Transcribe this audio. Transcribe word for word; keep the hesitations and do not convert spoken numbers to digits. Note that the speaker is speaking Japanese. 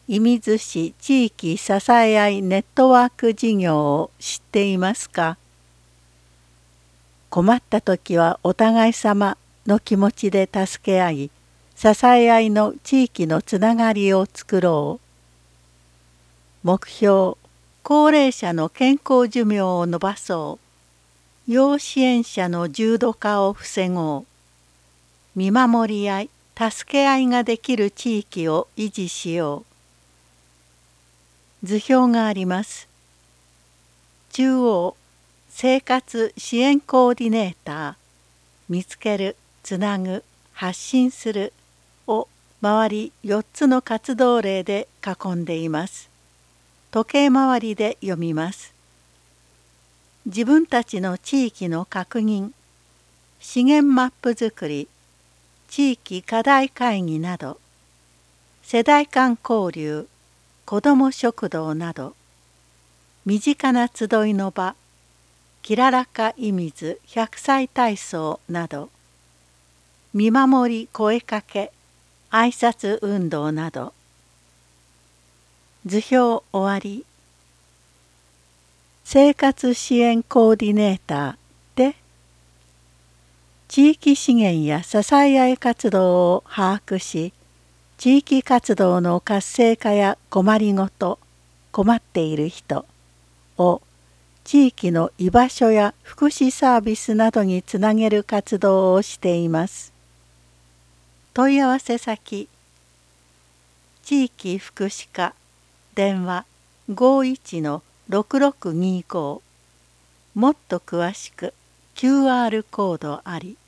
射水市地域支え合いネットワーク事業を知っていますか？困った時はお互い様の気持ちで助け合い、支え合いの地域のつながりを作ろう。目標、高齢者の健康寿命を延ばそう。要支援者の重度化を防ごう。見守り合い、助け合いができる地域を維持しよう。図表があります。中央、生活支援コーディネーター、見つける、つなぐ、発信するを周りよっつの活動例で囲んでいます。時計回りで読みます。自分たちの地域の確認、資源マップ作り、地域課題会議など、世代間交流、子ども食堂など、身近な集いの場、きららか射水百歳体操など、見守り声かけ、挨拶運動など。図表終わり。生活支援コーディネーターで、地域資源や支え合い活動を把握し、地域活動の活性化や困りごと、困っている人を地域の居場所や福祉サービスなどにつなげる活動をしています。問い合わせ先、地域福祉課、電話 ごーいちのろくろくにーごー、もっと詳しく キューアール コードあり。